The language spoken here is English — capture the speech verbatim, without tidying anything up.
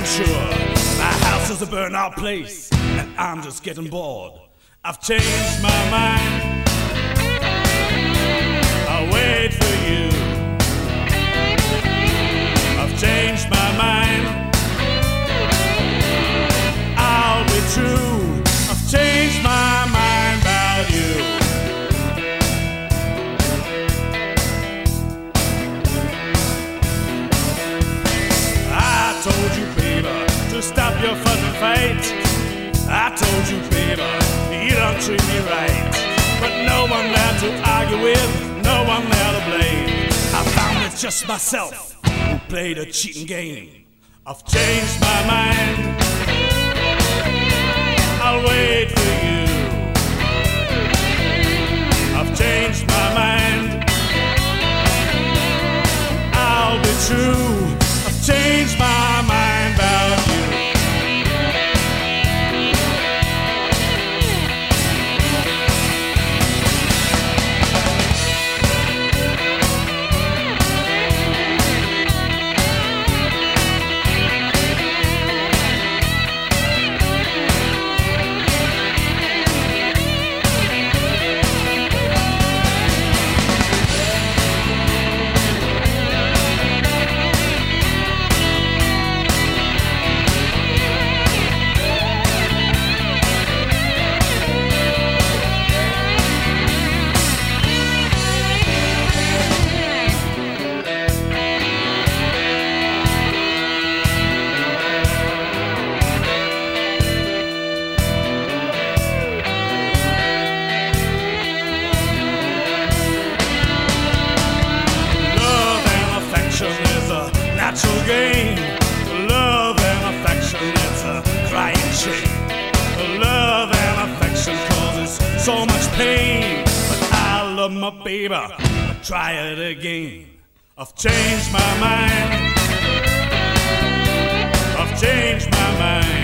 sure my house is a burnout place, and I'm just getting bored. I've changed my mind. I'll wait for you. I've changed my mind. I'll be true. I've changed my mind about you. I told you, baby, to stop your fussing fight. I told you, baby, you don't treat me right. But no one there to argue with, no one there to blame. I found it's just myself who played a cheating game. I've changed my mind. I'll wait for you. I've changed my mind. I'll be true. I've changed my mind about you. Natural game. Love and affection, it's a crying shame. Love and affection causes so much pain. But I love my baby, I'll try it again. I've changed my mind. I've changed my mind.